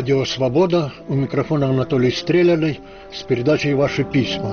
Радио «Свобода», у микрофона Анатолий Стреляный с передачей «Ваши письма».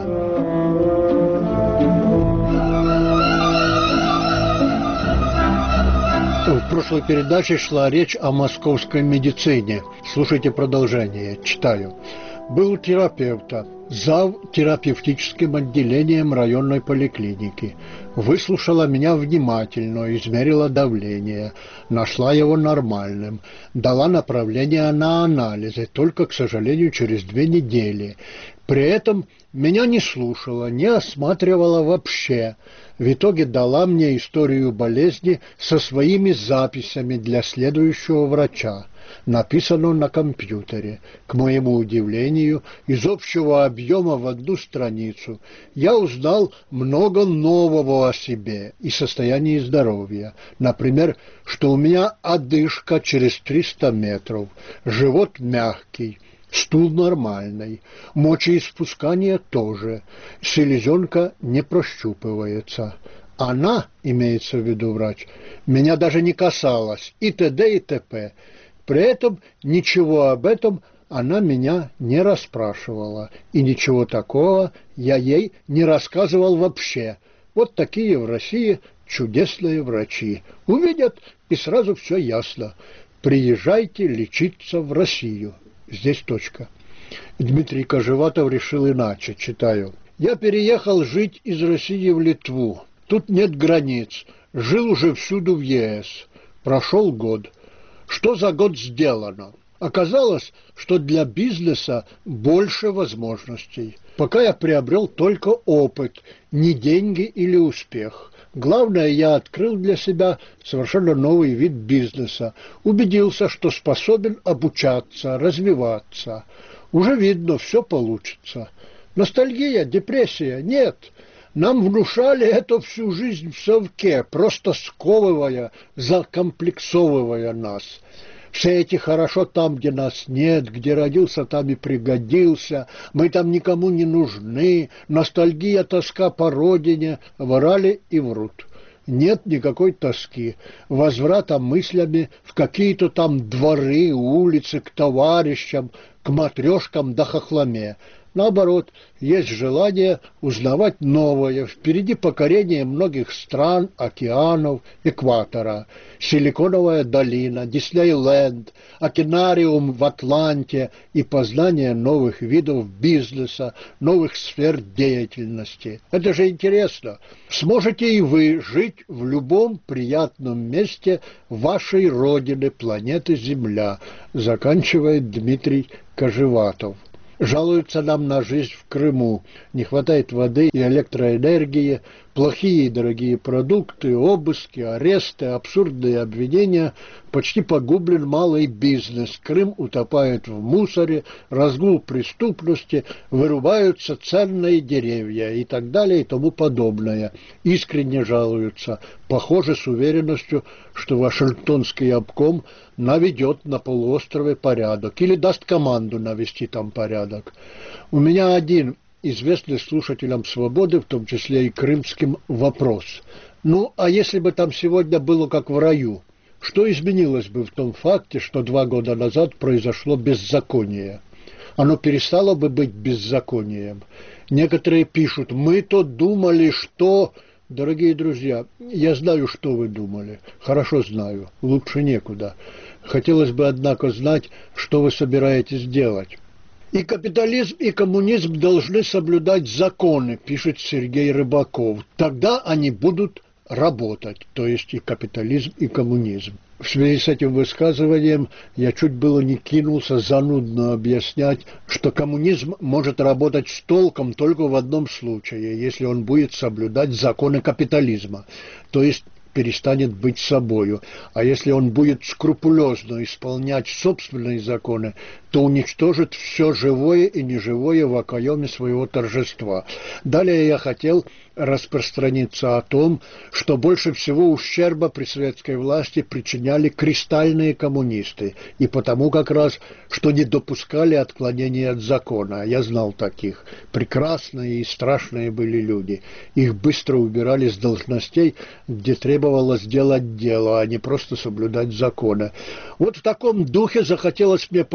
В прошлой передаче шла речь о московской медицине. Слушайте продолжение. Читаю. Был у терапевта, зав. Терапевтическим отделением районной поликлиники. Выслушала меня внимательно, измерила давление, нашла его нормальным, дала направление на анализы, только, к сожалению, через 2 недели. При этом меня не слушала, не осматривала вообще. В итоге дала мне историю болезни со своими записями для следующего врача, написанную на компьютере. К моему удивлению, из общего объема в 1 страницу я узнал много нового о себе и состоянии здоровья. Например, что у меня одышка через 300 метров, живот мягкий, стул нормальный, мочеиспускание тоже, селезенка не прощупывается. Она, имеется в виду врач, меня даже не касалась, и т.д. и т.п. При этом ничего об этом она меня не расспрашивала, и ничего такого я ей не рассказывал вообще. Вот такие в России чудесные врачи. Увидят, и сразу все ясно. Приезжайте лечиться в Россию. Здесь точка. Дмитрий Кожеватов решил иначе, читаю. Я переехал жить из России в Литву. Тут нет границ. Жил уже всюду в ЕС. Прошел год. Что за год сделано? Оказалось, что для бизнеса больше возможностей. Пока я приобрел только опыт, не деньги или успех. Главное, я открыл для себя совершенно новый вид бизнеса. Убедился, что способен обучаться, развиваться. Уже видно, все получится. Ностальгия, депрессия? Нет. Нам внушали это всю жизнь в совке, просто сковывая, закомплексовывая нас. Все эти хорошо там, где нас нет, где родился, там и пригодился, мы там никому не нужны, ностальгия, тоска по родине, врали и врут. Нет никакой тоски, возврата мыслями в какие-то там дворы, улицы, к товарищам, к матрешкам да хохломе. Наоборот, есть желание узнавать новое. Впереди покорение многих стран, океанов, экватора. Силиконовая долина, Диснейленд, океанариум в Атланте и познание новых видов бизнеса, новых сфер деятельности. Это же интересно. Сможете и вы жить в любом приятном месте вашей родины, планеты Земля, заканчивает Дмитрий Кожеватов. Жалуются нам на жизнь в Крыму. Не хватает воды и электроэнергии, плохие и дорогие продукты, обыски, аресты, абсурдные обвинения. Почти погублен малый бизнес. Крым утопает в мусоре, разгул преступности, вырубаются ценные деревья и так далее и тому подобное. Искренне жалуются. Похоже с уверенностью, что Вашингтонский обком наведет на полуострове порядок или даст команду навести там порядок. У меня один известный слушателям «Свободы», в том числе и крымским, вопрос. Ну, а если бы там сегодня было как в раю? Что изменилось бы в том факте, что 2 года назад произошло беззаконие? Оно перестало бы быть беззаконием? Некоторые пишут, мы-то думали, что... Дорогие друзья, я знаю, что вы думали. Хорошо знаю. Лучше некуда. Хотелось бы, однако, знать, что вы собираетесь делать. И капитализм, и коммунизм должны соблюдать законы, пишет Сергей Рыбаков. Тогда они будут работать, то есть и капитализм, и коммунизм. В связи с этим высказыванием я чуть было не кинулся занудно объяснять, что коммунизм может работать с толком только в одном случае, если он будет соблюдать законы капитализма, то есть перестанет быть собою. А если он будет скрупулезно исполнять собственные законы, то уничтожит все живое и неживое в окоеме своего торжества. Далее я хотел распространиться о том, что больше всего ущерба при советской власти причиняли кристальные коммунисты, и потому как раз, что не допускали отклонения от закона. Я знал таких. Прекрасные и страшные были люди. Их быстро убирали с должностей, где требовалось делать дело, а не просто соблюдать законы. Вот в таком духе захотелось мне поговорить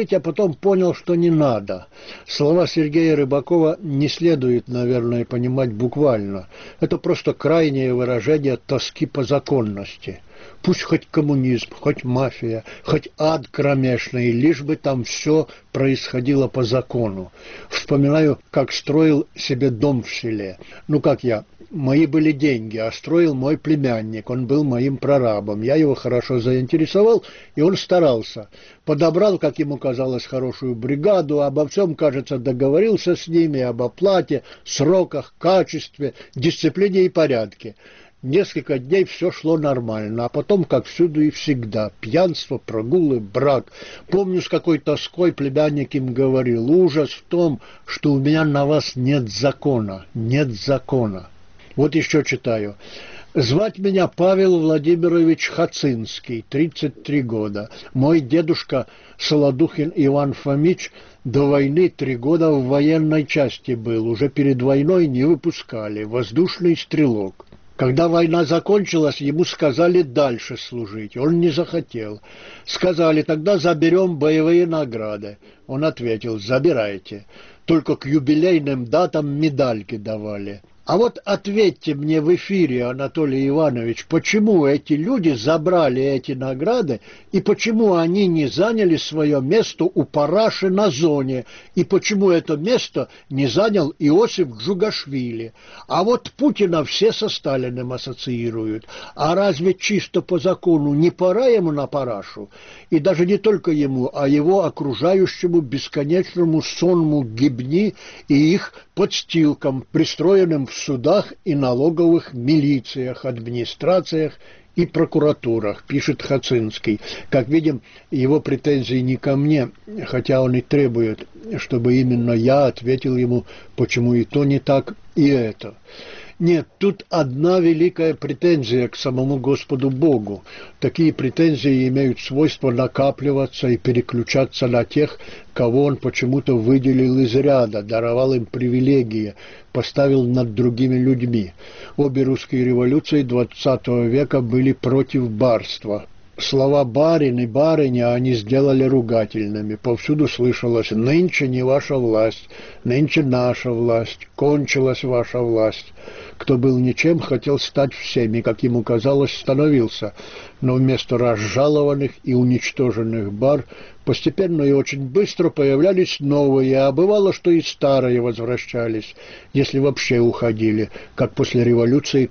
говорить, а потом понял, что не надо. Слова Сергея Рыбакова не следует, наверное, понимать буквально. Это просто крайнее выражение тоски по законности. Пусть хоть коммунизм, хоть мафия, хоть ад кромешный, лишь бы там все происходило по закону. Вспоминаю, как строил себе дом в селе. Ну как я? Мои были деньги, а строил мой племянник, он был моим прорабом. Я его хорошо заинтересовал, и он старался. Подобрал, как ему казалось, хорошую бригаду, обо всем, кажется, договорился с ними, об оплате, сроках, качестве, дисциплине и порядке. Несколько дней все шло нормально, а потом, как всюду и всегда, пьянство, прогулы, брак. Помню, с какой тоской племянник им говорил: ужас в том, что у меня на вас нет закона, нет закона. Вот еще читаю. Звать меня Павел Владимирович Хацинский, 33 года. Мой дедушка Солодухин Иван Фомич до войны 3 года в военной части был. Уже перед войной не выпускали. Воздушный стрелок. Когда война закончилась, ему сказали дальше служить. Он не захотел. Сказали: тогда заберем боевые награды. Он ответил: забирайте. Только к юбилейным датам медальки давали. А вот ответьте мне в эфире, Анатолий Иванович, почему эти люди забрали эти награды, и почему они не заняли свое место у параши на зоне, и почему это место не занял Иосиф Джугашвили. А вот Путина все со Сталиным ассоциируют. А разве чисто по закону не пора ему на парашу? И даже не только ему, а его окружающему бесконечному сонму гибни и их подстилкам, пристроенным в судах и налоговых милициях, администрациях и прокуратурах, пишет Хацинский. Как видим, его претензии не ко мне, хотя он и требует, чтобы именно я ответил ему, почему и то не так, и это. Нет, тут одна великая претензия к самому Господу Богу. Такие претензии имеют свойство накапливаться и переключаться на тех, кого он почему-то выделил из ряда, даровал им привилегии, поставил над другими людьми. Обе русские революции XX века были против барства. Слова «барин» и «барыня» они сделали ругательными. Повсюду слышалось: «Нынче не ваша власть, нынче наша власть, кончилась ваша власть». Кто был ничем, хотел стать всеми, как ему казалось, становился. Но вместо разжалованных и уничтоженных бар постепенно и очень быстро появлялись новые, а бывало, что и старые возвращались, если вообще уходили, как после революции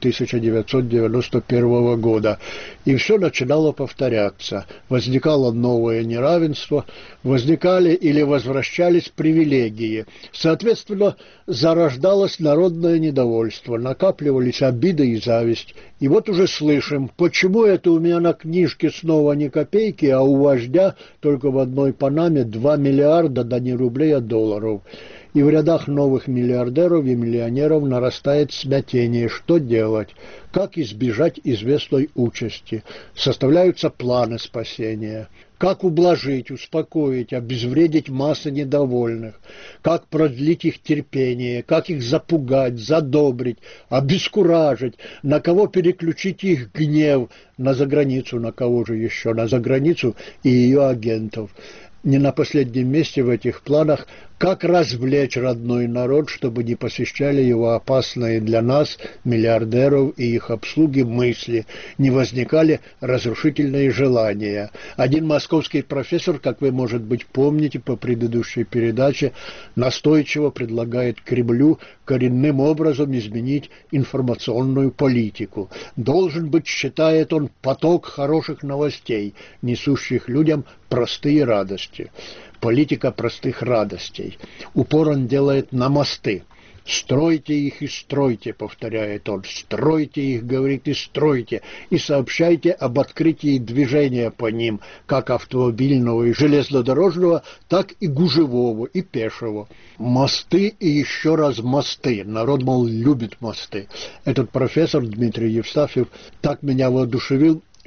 1991 года. И все начинало повторяться. Возникало новое неравенство, возникали или возвращались привилегии. Соответственно, зарождалось народное недовольство, накапливались обиды и зависть. И вот уже слышим: почему это у меня на книжке снова ни копейки, а у вождя только в одной Панаме 2 миллиарда, да не рублей, а долларов. И в рядах новых миллиардеров и миллионеров нарастает смятение. Что делать? Как избежать известной участи? Составляются планы спасения. Как ублажить, успокоить, обезвредить массы недовольных? Как продлить их терпение? Как их запугать, задобрить, обескуражить? На кого переключить их гнев? На заграницу, на кого же еще? На заграницу и ее агентов. Не на последнем месте в этих планах, как развлечь родной народ, чтобы не посещали его опасные для нас, миллиардеров и их обслуги, мысли, не возникали разрушительные желания. Один московский профессор, как вы, может быть, помните по предыдущей передаче, настойчиво предлагает Кремлю коренным образом изменить информационную политику. Должен быть, считает он, поток хороших новостей, несущих людям простые радости. Политика простых радостей. Упор он делает на мосты. «Стройте их и стройте», — повторяет он. «Стройте их, — говорит, — и стройте, и сообщайте об открытии движения по ним, как автомобильного и железнодорожного, так и гужевого, и пешего. Мосты и еще раз мосты». Народ, мол, любит мосты. Этот профессор Дмитрий Евстафьев так меня воодушевил,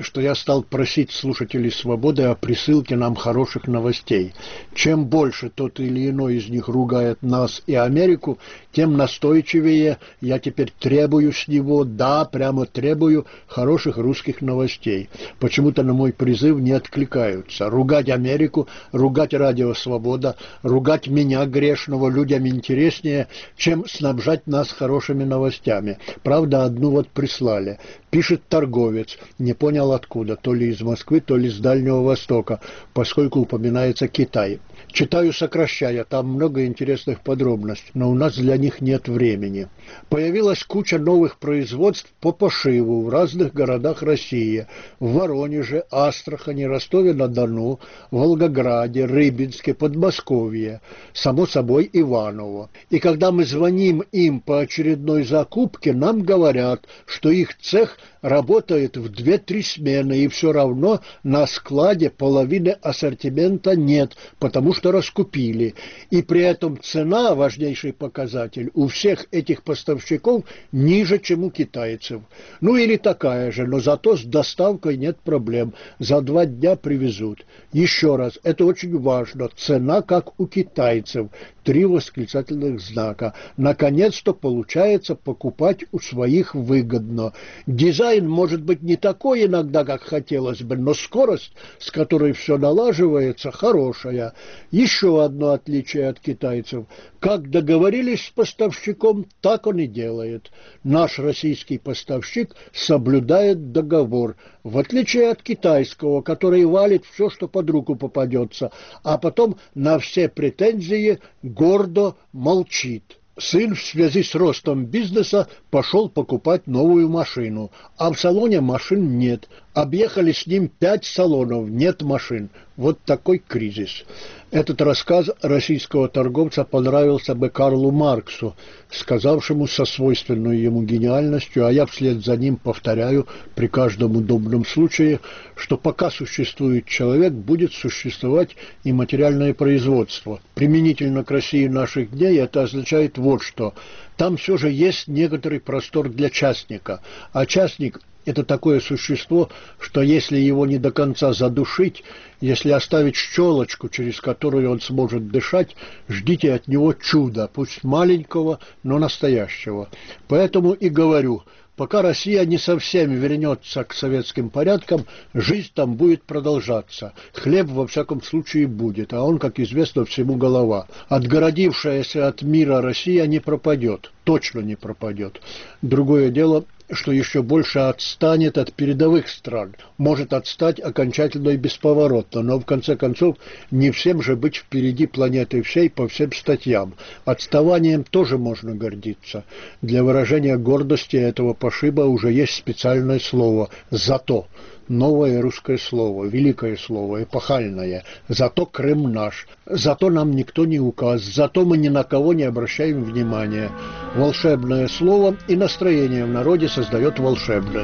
что я стал просить слушателей «Свободы» о присылке нам хороших новостей. Чем больше тот или иной из них ругает нас и Америку, тем настойчивее я теперь требую с него, да, прямо требую хороших русских новостей. Почему-то на мой призыв не откликаются. Ругать Америку, ругать радио «Свобода», ругать меня, грешного, людям интереснее, чем снабжать нас хорошими новостями. Правда, одну вот прислали. Пишет торговец, не понял откуда, то ли из Москвы, то ли с Дальнего Востока, поскольку упоминается Китай. Читаю сокращая, там много интересных подробностей, но у нас для них нет времени. Появилась куча новых производств по пошиву в разных городах России. В Воронеже, Астрахани, Ростове-на-Дону, Волгограде, Рыбинске, Подмосковье, само собой Иваново. И когда мы звоним им по очередной закупке, нам говорят, что их цех работает в 2-3 смены, и все равно на складе половины ассортимента нет, потому что раскупили. И при этом цена, важнейший показатель, у всех этих поставщиков ниже, чем у китайцев. Ну или такая же, но зато с доставкой нет проблем. За 2 дня привезут. Еще раз, это очень важно. Цена как у китайцев. 3 восклицательных знака. Наконец-то получается покупать у своих выгодно. Дизайн может быть не такой иногда, как хотелось бы, но скорость, с которой все налаживается, хорошая. Еще одно отличие от китайцев. Как договорились с поставщиком, так он и делает. Наш российский поставщик соблюдает договор, в отличие от китайского, который валит все, что под руку попадется, а потом на все претензии гордо молчит. Сын в связи с ростом бизнеса пошел покупать новую машину, а в салоне машин нет. Объехали с ним 5 салонов, нет машин. Вот такой кризис. Этот рассказ российского торговца понравился бы Карлу Марксу, сказавшему со свойственной ему гениальностью, а я вслед за ним повторяю при каждом удобном случае, что пока существует человек, будет существовать и материальное производство. Применительно к России наших дней это означает вот что. Там все же есть некоторый простор для частника, а частник – это такое существо, что если его не до конца задушить, если оставить щелочку, через которую он сможет дышать, ждите от него чуда, пусть маленького, но настоящего. Поэтому и говорю, пока Россия не совсем вернется к советским порядкам, жизнь там будет продолжаться. Хлеб, во всяком случае, будет, а он, как известно, всему голова. Отгородившаяся от мира Россия не пропадет, точно не пропадет. Другое дело, что еще больше отстанет от передовых стран. Может отстать окончательно и бесповоротно, но в конце концов не всем же быть впереди планеты всей по всем статьям. Отставанием тоже можно гордиться. Для выражения гордости этого пошиба уже есть специальное слово «зато». Новое русское слово, великое слово, эпохальное. Зато Крым наш, зато нам никто не указ, зато мы ни на кого не обращаем внимания. Волшебное слово и настроение в народе создает волшебное.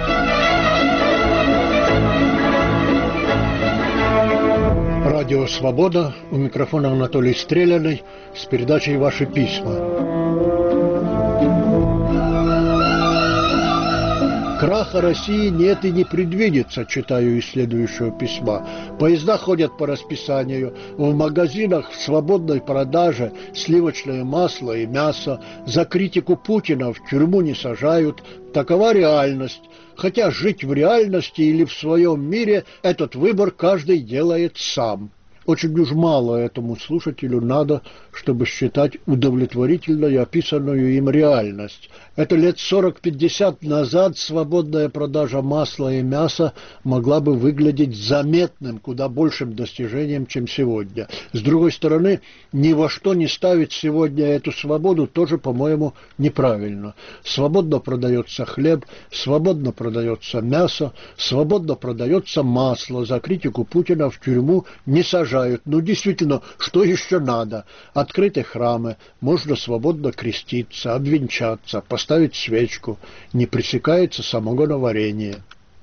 Радио «Свобода», у микрофона Анатолий Стреляный с передачей «Ваши письма». Краха России нет и не предвидится, читаю из следующего письма. Поезда ходят по расписанию, в магазинах в свободной продаже сливочное масло и мясо, за критику Путина в тюрьму не сажают. Такова реальность. Хотя жить в реальности или в своем мире этот выбор каждый делает сам. Очень уж мало этому слушателю надо, чтобы считать удовлетворительной описанную им реальность. Это лет 40-50 назад свободная продажа масла и мяса могла бы выглядеть заметным, куда большим достижением, чем сегодня. С другой стороны, ни во что не ставить сегодня эту свободу тоже, по-моему, неправильно. Свободно продается хлеб, свободно продается мясо, свободно продается масло. За критику Путина в тюрьму не сажают. Ну, действительно, что еще надо? Открыты храмы, можно свободно креститься, обвенчаться, поставить свечку. Не пресекается самогоноварение.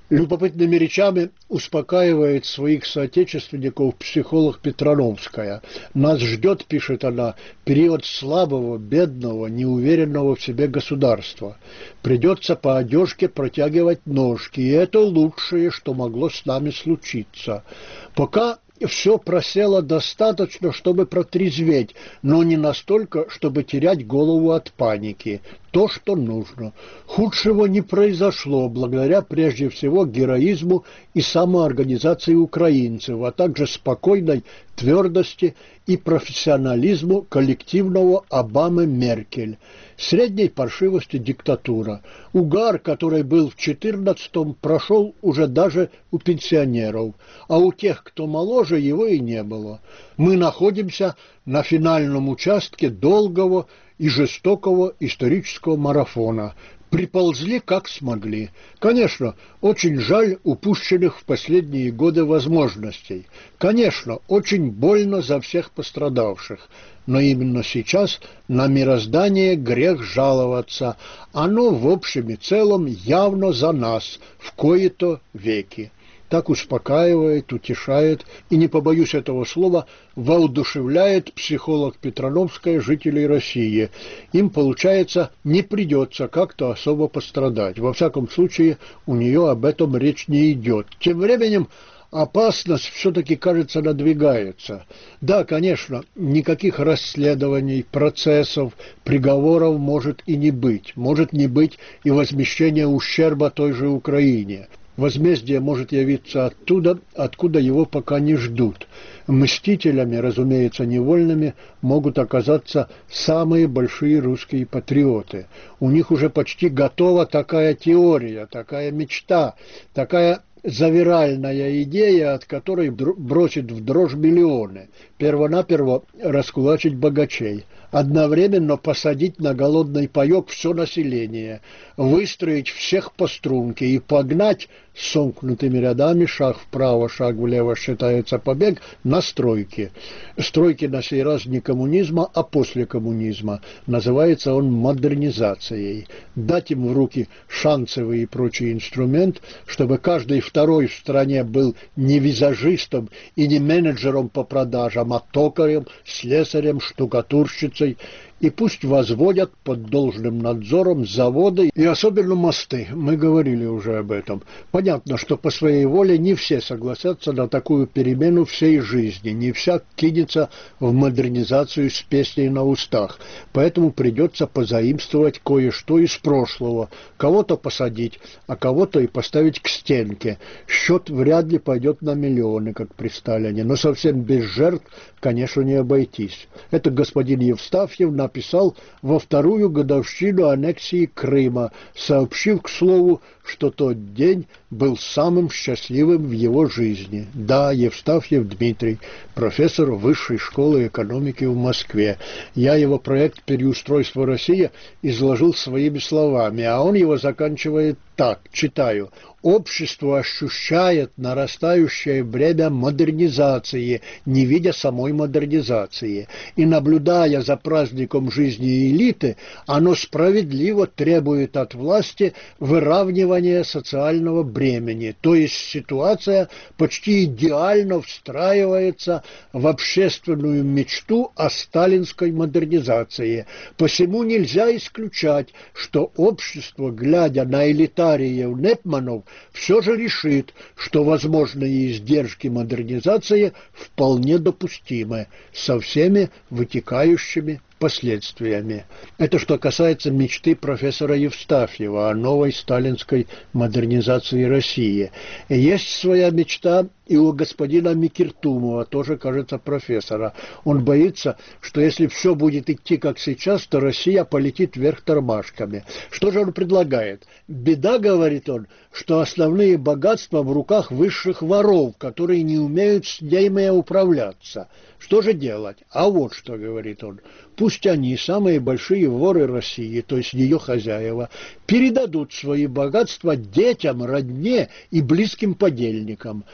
Любопытными речами успокаивает своих соотечественников психолог Петрановская. «Нас ждет, — пишет она, — период слабого, бедного, неуверенного в себе государства. Придется по одежке протягивать ножки, и это лучшее, что могло с нами случиться. Пока все просело достаточно, чтобы протрезветь, но не настолько, чтобы терять голову от паники. То, что нужно. Худшего не произошло, благодаря прежде всего героизму и самоорганизации украинцев, а также спокойной твердости и профессионализму коллективного Обамы Меркель. Средней паршивости диктатура. Угар, который был в 14-м, прошел уже даже у пенсионеров, а у тех, кто моложе, его и не было. Мы находимся на финальном участке долгого и жестокого исторического марафона. Приползли как смогли. Конечно, очень жаль упущенных в последние годы возможностей. Конечно, очень больно за всех пострадавших. Но именно сейчас на мироздание грех жаловаться. Оно в общем и целом явно за нас в кои-то веки. Так успокаивает, утешает и, не побоюсь этого слова, воодушевляет психолог Петрановская жителей России. Им, получается, не придется как-то особо пострадать. Во всяком случае, у нее об этом речь не идет. Тем временем опасность все-таки, кажется, надвигается. Да, конечно, никаких расследований, процессов, приговоров может и не быть. Может не быть и возмещения ущерба той же Украине. Возмездие может явиться оттуда, откуда его пока не ждут. Мстителями, разумеется, невольными, могут оказаться самые большие русские патриоты. У них уже почти готова такая теория, такая мечта, такая завиральная идея, от которой бросит в дрожь миллионы. Первонаперво раскулачить богачей. Одновременно посадить на голодный паёк все население, выстроить всех по струнке и погнать с сомкнутыми рядами, шаг вправо, шаг влево, считается побег, на стройки. Стройки на сей раз не коммунизма, а после коммунизма. Называется он модернизацией. Дать им в руки шансовый и прочий инструмент, чтобы каждый второй в стране был не визажистом и не менеджером по продажам, а токарем, слесарем, штукатурщицей, и пусть возводят под должным надзором заводы и особенно мосты. Мы говорили уже об этом. Понятно, что по своей воле не все согласятся на такую перемену всей жизни, не всяк кинется в модернизацию с песней на устах. Поэтому придется позаимствовать кое-что из прошлого, кого-то посадить, а кого-то и поставить к стенке. Счет вряд ли пойдет на миллионы, как при Сталине, но совсем без жертв, конечно, не обойтись. Это господин Евстафьев написал во вторую годовщину аннексии Крыма, сообщив, к слову, что тот день был самым счастливым в его жизни. Да, Евстафьев Дмитрий, профессор Высшей школы экономики в Москве. Я его проект переустройства России изложил своими словами, а он его заканчивает так, читаю. Общество ощущает нарастающее бремя модернизации, не видя самой модернизации. И наблюдая за праздником жизни элиты, оно справедливо требует от власти выравнивания социального бремени. То есть ситуация почти идеально встраивается в общественную мечту о сталинской модернизации. Посему нельзя исключать, что общество, глядя на элитариев Непманов, все же решит, что возможные издержки модернизации вполне допустимы, со всеми вытекающими последствиями. Это что касается мечты профессора Евстафьева о новой сталинской модернизации России. Есть своя мечта и у господина Микиртумова, тоже, кажется, профессора. Он боится, что если все будет идти как сейчас, то Россия полетит вверх тормашками. Что же он предлагает? Беда, говорит он, что основные богатства в руках высших воров, которые не умеют с ними управляться. Что же делать? А вот что, говорит он, пусть они, самые большие воры России, то есть ее хозяева, передадут свои богатства детям, родне и близким подельникам.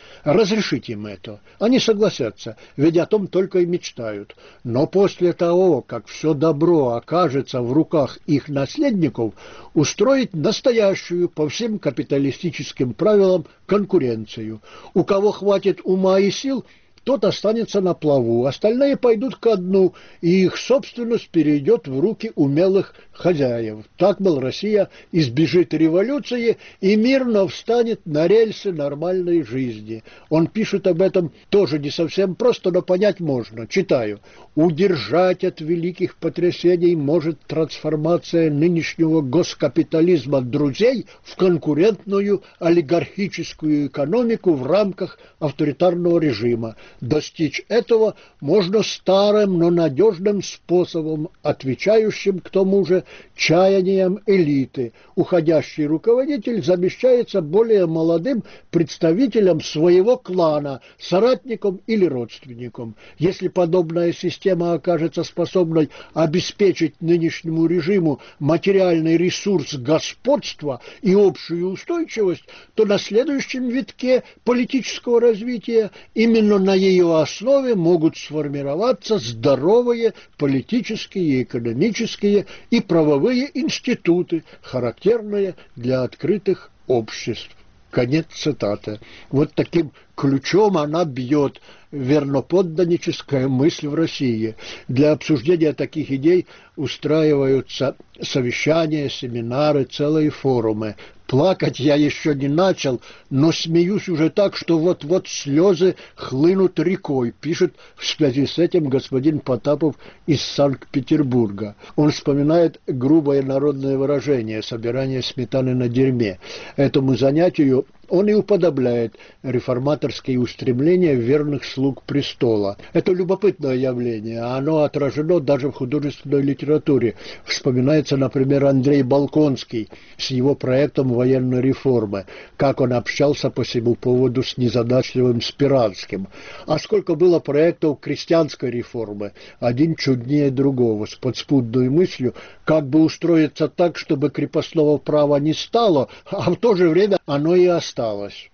разрешить им это. Они согласятся, ведь о том только и мечтают. Но после того, как все добро окажется в руках их наследников, устроить настоящую по всем капиталистическим правилам конкуренцию. У кого хватит ума и сил, тот останется на плаву, остальные пойдут ко дну, и их собственность перейдет в руки умелых хозяев. Так, мол, Россия избежит революции и мирно встанет на рельсы нормальной жизни. Он пишет об этом тоже не совсем просто, но понять можно. Читаю. «Удержать от великих потрясений может трансформация нынешнего госкапитализма друзей в конкурентную олигархическую экономику в рамках авторитарного режима. Достичь этого можно старым, но надежным способом, отвечающим к тому же чаяниям элиты. Уходящий руководитель замещается более молодым представителем своего клана, соратником или родственником. Если подобная система окажется способной обеспечить нынешнему режиму материальный ресурс господства и общую устойчивость, то на следующем витке политического развития именно на ее основе могут сформироваться здоровые политические, экономические и правовые институты, характерные для открытых обществ». Конец цитаты. Вот таким ключом она бьет верноподданническая мысль в России. Для обсуждения таких идей устраиваются совещания, семинары, целые форумы. Плакать я еще не начал, но смеюсь уже так, что вот-вот слезы хлынут рекой, пишет в связи с этим господин Потапов из Санкт-Петербурга. Он вспоминает грубое народное выражение «собирание сметаны на дерьме». Этому занятию он и уподобляет реформаторские устремления верных слуг престола. Это любопытное явление, а оно отражено даже в художественной литературе. Вспоминается, например, Андрей Болконский с его проектом военной реформы, как он общался по всему поводу с незадачливым Спиранским. А сколько было проектов крестьянской реформы, один чуднее другого, с подспудной мыслью, как бы устроиться так, чтобы крепостного права не стало, а в то же время оно и осталось.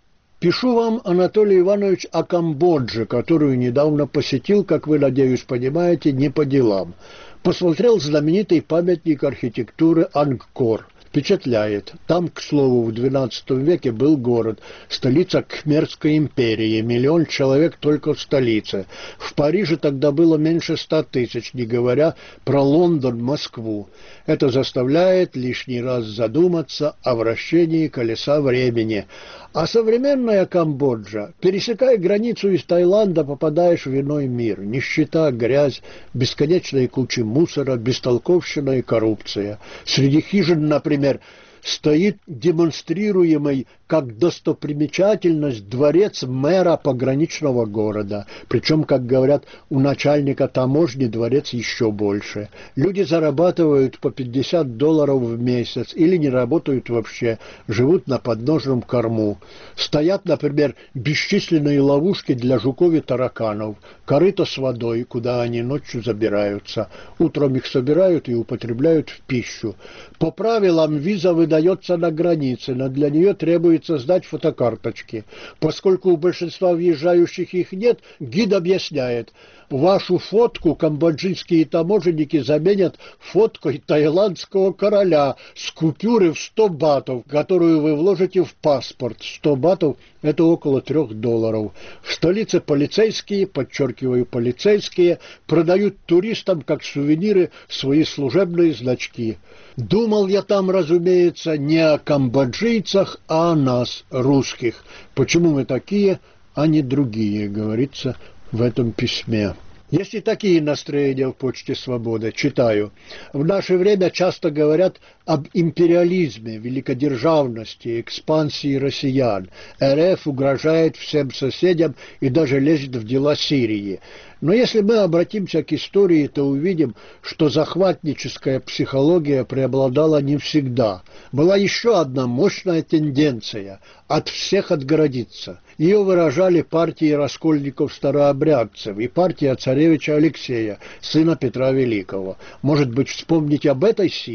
Пишу вам, Анатолий Иванович, о Камбодже, которую недавно посетил, как вы, надеюсь, понимаете, не по делам. Посмотрел знаменитый памятник архитектуры Ангкор. Впечатляет. Там, к слову, в XII веке был город, столица Кхмерской империи, 1 миллион человек только в столице. В Париже тогда было меньше 100 тысяч, не говоря про Лондон, Москву. Это заставляет лишний раз задуматься о вращении колеса времени. А современная Камбоджа, пересекая границу из Таиланда, попадаешь в иной мир. Нищета, грязь, бесконечные кучи мусора, бестолковщина и коррупция. Среди хижин, например, стоит демонстрируемый как достопримечательность дворец мэра пограничного города. Причем, как говорят, у начальника таможни дворец еще больше. Люди зарабатывают по $50 в месяц или не работают вообще, живут на подножном корму. Стоят, например, бесчисленные ловушки для жуков и тараканов, корыто с водой, куда они ночью забираются. Утром их собирают и употребляют в пищу. По правилам виза выдается на границе, но для нее требуется сдать фотокарточки. Поскольку у большинства въезжающих их нет, гид объясняет: вашу фотку камбоджийские таможенники заменят фоткой таиландского короля с купюры в 100 батов, которую вы вложите в паспорт. 100 батов – это около $3. В столице полицейские, подчеркиваю, полицейские, продают туристам как сувениры свои служебные значки. Думал я там, разумеется, не о камбоджийцах, а о нас, русских. Почему мы такие, а не другие, говорится в этом письме. Есть и такие настроения в «Почте Свободы». Читаю. В наше время часто говорят об империализме, великодержавности, экспансии россиян. РФ угрожает всем соседям и даже лезет в дела Сирии. Но если мы обратимся к истории, то увидим, что захватническая психология преобладала не всегда. Была еще одна мощная тенденция – от всех отгородиться. Ее выражали партии раскольников-старообрядцев и партия царевича Алексея, сына Петра Великого. Может быть, вспомнить об этой силе?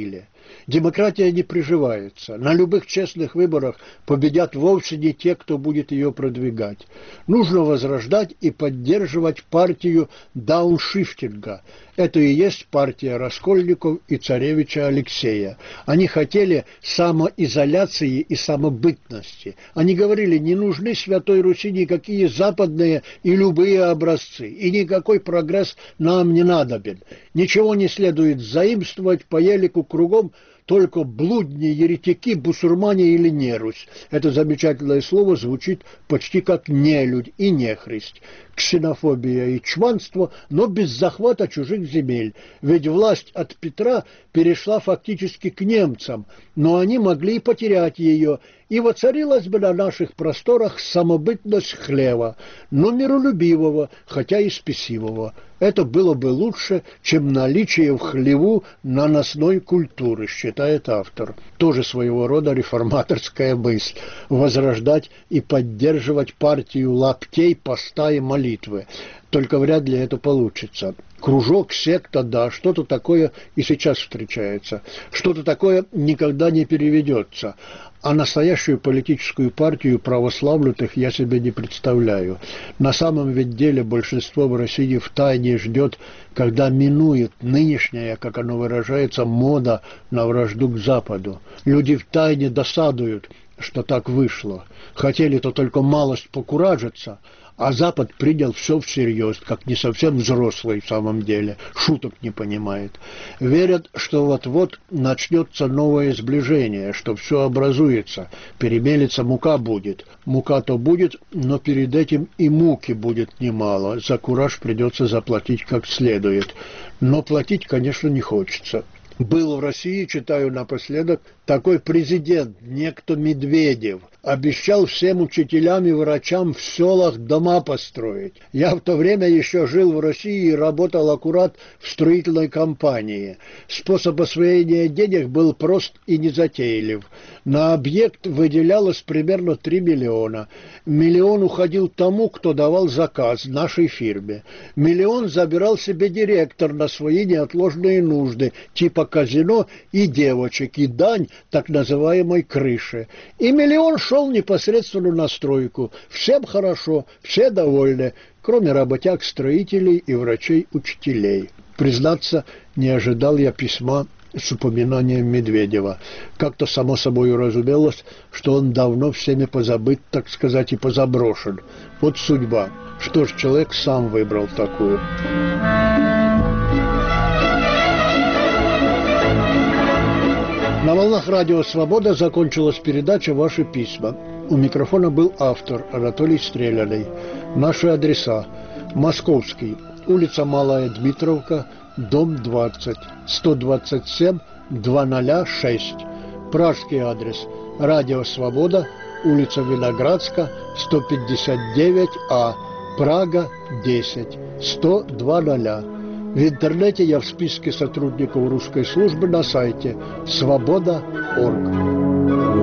Демократия не приживается. На любых честных выборах победят вовсе не те, кто будет ее продвигать. Нужно возрождать и поддерживать партию дауншифтинга. Это и есть партия Раскольников и царевича Алексея. Они хотели самоизоляции и самобытности. Они говорили, не нужны Святой Руси никакие западные и любые образцы, и никакой прогресс нам не надобен. Ничего не следует заимствовать по елику кругом, только блудни, еретики, бусурмане или нерусь. Это замечательное слово звучит почти как нелюдь и нехрист. Ксенофобия и чванство, но без захвата чужих земель. Ведь власть от Петра перешла фактически к немцам, но они могли и потерять ее, и воцарилась бы на наших просторах самобытность хлева, но миролюбивого, хотя и спесивого. Это было бы лучше, чем наличие в хлеву наносной культуры, считает автор. Тоже своего рода реформаторская мысль. Возрождать и поддерживать партию лаптей, поста и молитвы. Только вряд ли это получится. Кружок, секта, да, что-то такое и сейчас встречается. Что-то такое никогда не переведется. А настоящую политическую партию православных я себе не представляю. На самом ведь деле большинство в России втайне ждет, когда минует нынешняя, как оно выражается, мода на вражду к Западу. Люди втайне досадуют, что так вышло. Хотели-то только малость покуражиться, а Запад принял все всерьез, как не совсем взрослый в самом деле, шуток не понимает. Верят, что вот-вот начнется новое сближение, что все образуется, перемелется мука будет. Мука-то будет, но перед этим и муки будет немало, за кураж придется заплатить как следует. Но платить, конечно, не хочется. Был в России, читаю напоследок, такой президент, некто Медведев, обещал всем учителям и врачам в селах дома построить. Я в то время еще жил в России и работал аккурат в строительной компании. Способ освоения денег был прост и незатейлив. На объект выделялось примерно 3 миллиона. Миллион уходил тому, кто давал заказ, нашей фирме. Миллион забирал себе директор на свои неотложные нужды, типа казино и девочек, и дань так называемой крыши. И миллион шел непосредственно на стройку. Всем хорошо, все довольны, кроме работяг-строителей и врачей-учителей. Признаться, не ожидал я письма с упоминанием Медведева. Как-то само собой разумелось, что он давно всеми позабыт, так сказать, и позаброшен. Вот судьба. Что ж, человек сам выбрал такую. На волнах радио «Свобода» закончилась передача «Ваши письма». У микрофона был автор Анатолий Стреляный. Наши адреса: Московский, улица Малая Дмитровка, дом 20, 127, 206. Пражский адрес: радио «Свобода», улица Виноградска, 159А, Прага, 10, 100-200. В интернете я в списке сотрудников русской службы на сайте «Свобода.орг».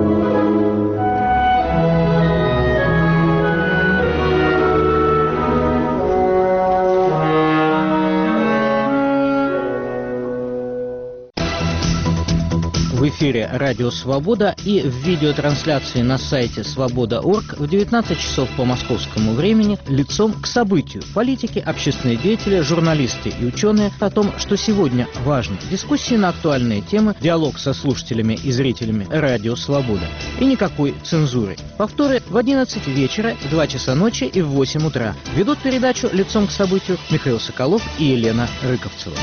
В эфире «Радио Свобода» и в видеотрансляции на сайте «Свобода.орг» в 19 часов по московскому времени лицом к событию. Политики, общественные деятели, журналисты и ученые о том, что сегодня важно. Дискуссии на актуальные темы, диалог со слушателями и зрителями «Радио Свобода». И никакой цензуры. Повторы в 11 вечера, в 2 часа ночи и в 8 утра. Ведут передачу лицом к событию Михаил Соколов и Елена Рыковцева.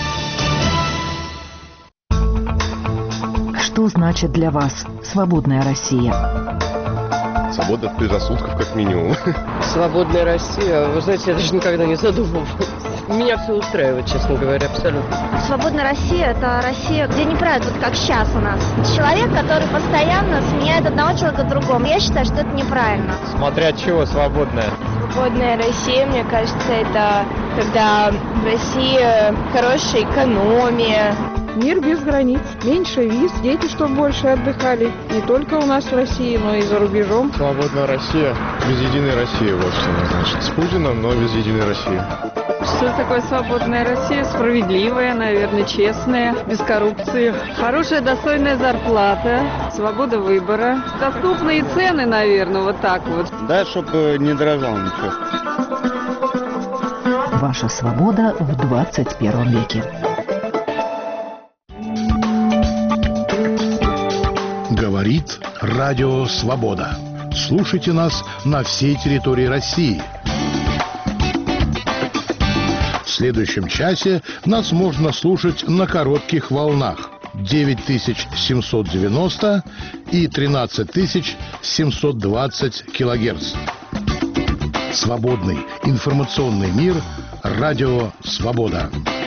Что значит для вас свободная Россия? Свобода от предрассудков, как минимум. Свободная Россия, вы знаете, я даже никогда не задумывалась. Меня все устраивает, честно говоря, абсолютно. Свободная Россия – это Россия, где не правят, вот как сейчас у нас. Человек, который постоянно сменяет одного человека другому. Я считаю, что это неправильно. Смотря от чего свободная? Свободная Россия, мне кажется, это когда в России хорошая экономия. Мир без границ, меньше виз, дети, чтобы больше отдыхали. Не только у нас в России, но и за рубежом. Свободная Россия без единой России, вот что она значит. С Путиным, но без единой России. Что такое свободная Россия? Справедливая, наверное, честная, без коррупции. Хорошая, достойная зарплата, свобода выбора. Доступные цены, наверное, вот так вот. Да, чтобы не дорожал ничего. Ваша свобода в 21 веке. Говорит Радио Свобода. Слушайте нас на всей территории России. В следующем часе нас можно слушать на коротких волнах 9790 и 13720 килогерц. Свободный информационный мир. Радио Свобода.